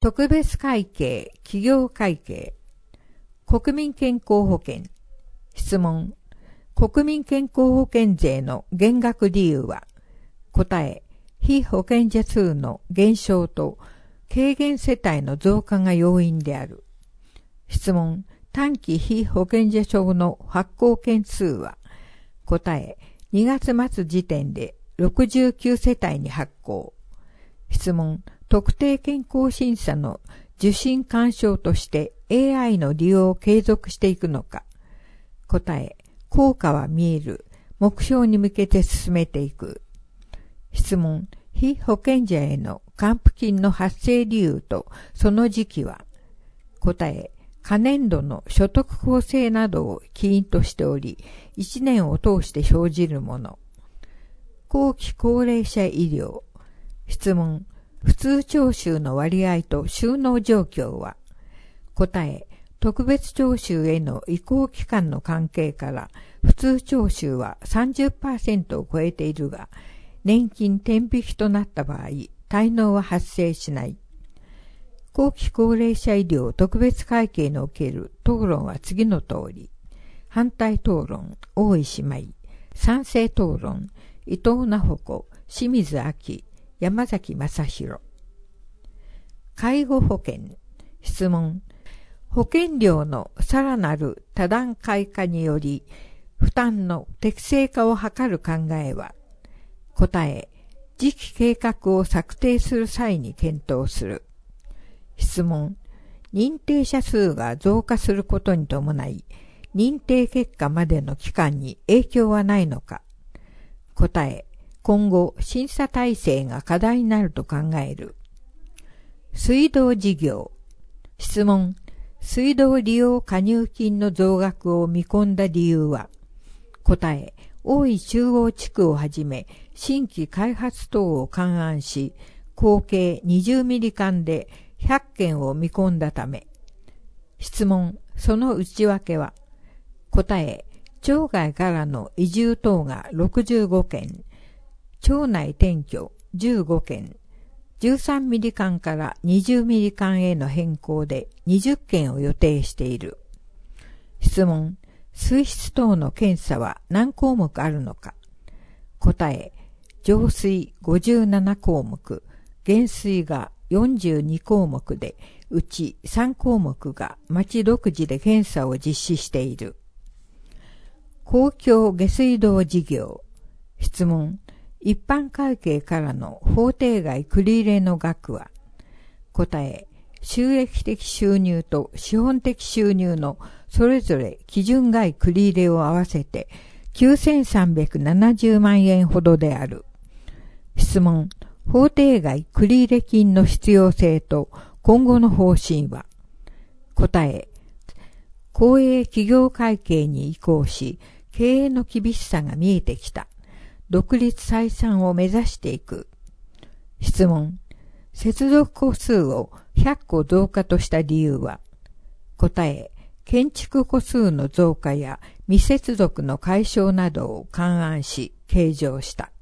特別会計、企業会計、国民健康保険。質問。国民健康保険税の減額理由は？答え。被保険者数の減少と軽減世帯の増加が要因である。質問。短期被保険者証の発行件数は？答え。2月末時点で69世帯に発行。質問。特定健康審査の受診干渉として AI の利用を継続していくのか。答え。効果は見える。目標に向けて進めていく。質問。被保険者への還付金の発生理由とその時期は？答え。可年度の所得構成などを起因としており、1年を通して生じるもの。後期高齢者医療。質問。普通徴収の割合と収納状況は？答え。特別徴収への移行期間の関係から普通徴収は 30% を超えているが、年金天引きとなった場合、滞納は発生しない。後期高齢者医療特別会計における討論は次の通り。反対討論、大石舞。賛成討論、伊藤直子、清水明、山崎正弘。介護保険。質問。保険料のさらなる多段階化により、負担の適正化を図る考えは？答え。次期計画を策定する際に検討する。質問。認定者数が増加することに伴い、認定結果までの期間に影響はないのか。答え。今後、審査体制が課題になると考える。水道事業。質問。水道利用加入金の増額を見込んだ理由は？答え。大井中央地区をはじめ、新規開発等を勘案し、合計20ミリ間で100件を見込んだため。質問。その内訳は？答え。町外からの移住等が65件、町内転居15件、13ミリ間から20ミリ間への変更で20件を予定している。質問。水質等の検査は何項目あるのか。答え。浄水57項目、減水が42項目で、うち3項目が町独自で検査を実施している。公共下水道事業。質問。一般会計からの法定外繰り入れの額は？答え。収益的収入と資本的収入のそれぞれ基準外繰り入れを合わせて9370万円ほどである。質問。法定外繰り入れ金の必要性と今後の方針は？答え。公営企業会計に移行し、経営の厳しさが見えてきた。独立採算を目指していく。質問。接続戸数を100戸増加とした理由は？答え。建築戸数の増加や未接続の解消などを勘案し計上した。